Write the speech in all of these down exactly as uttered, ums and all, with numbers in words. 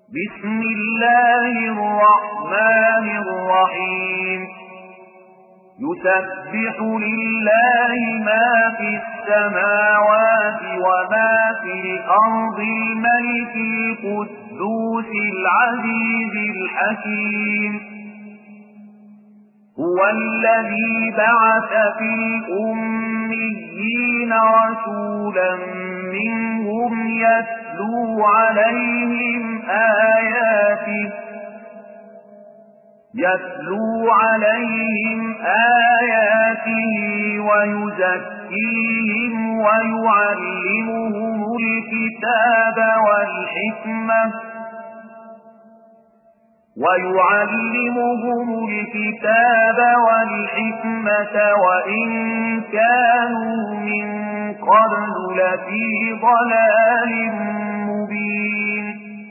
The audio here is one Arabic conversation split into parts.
بسم الله الرحمن الرحيم يسبح لله ما في السماوات وما في الأرض الملك القدوس العزيز الحكيم هو الذي بعث في الأميين رسولا منهم يتلو عليهم آياته يتلو عليهم آياته ويزكيهم ويعلمهم الكتاب والحكمة ويعلمهم الكتاب والحكمة وإن كانوا من قبل لفي ضلال مبين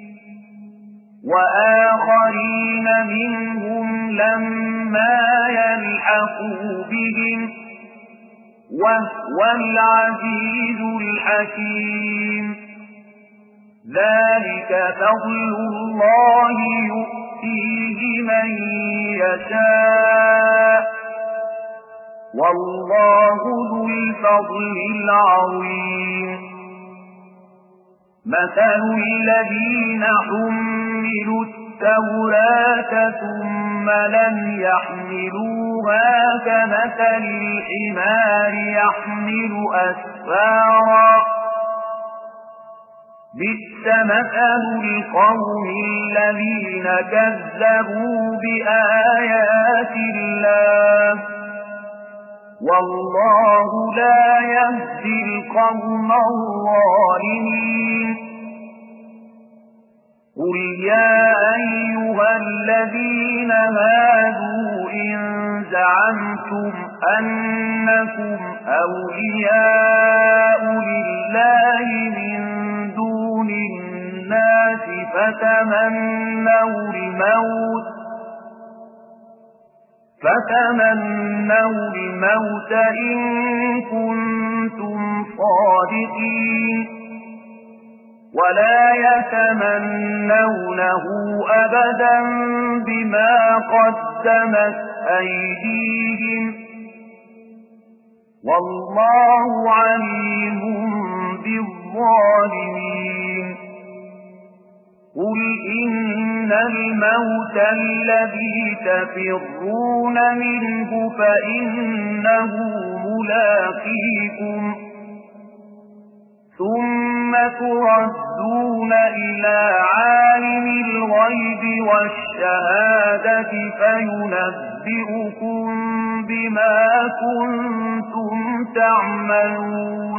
وآخرين منهم لما يلحقوا بهم وهو العزيز الحكيم ذلك فضل الله يؤتيه من يشاء والله ذو الفضل العظيم مثل الذين حملوا التوراة ثم لم يحملوها كمثل الحمار يحمل أسفارا بئس مثل القوم الذين كذبوا بآيات الله والله لا يهدي القوم الظالمين قل يا أيها الذين هادوا إن زعمتم أنكم أولياء لله من دون الناس فتمنوا الموت فتمنوا الموت إن كنتم صادقين ولا يتمنونه أبدا بما قدمت أيديهم والله عليم بالظالمين قل إن الموت الذي تفرون منه فإنه ملاقيكم ثم تردون إلى عالم الغيب والشهادة فينبئكم بما كنتم تعملون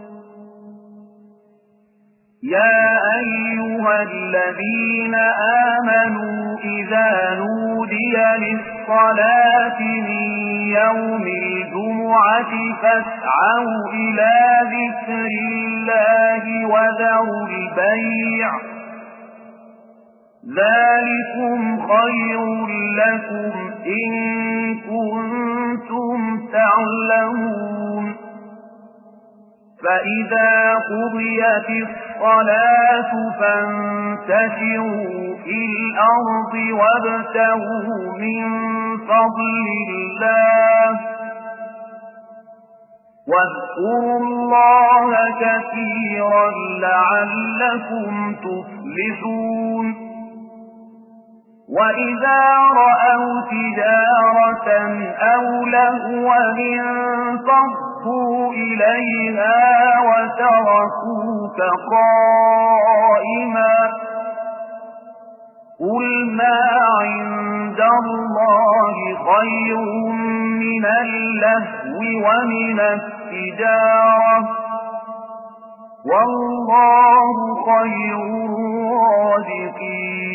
يا أيها الذين آمنوا إذا نودي للصلاة من يوم الجمعة فاسعوا إلى ذكر الله وذروا البيع ذلكم خير لكم إن كنتم تعلمون فإذا قضيت الصلاة فانتشروا في الأرض وابتغوا من فضل الله واذكروا الله كثيرا لعلكم تفلحون وإذا رأوا تجارة أو لهوا انفضوا إليها وتركوك قائما قل ما عند الله خير من اللهو ومن التجارة والله خير الرازقين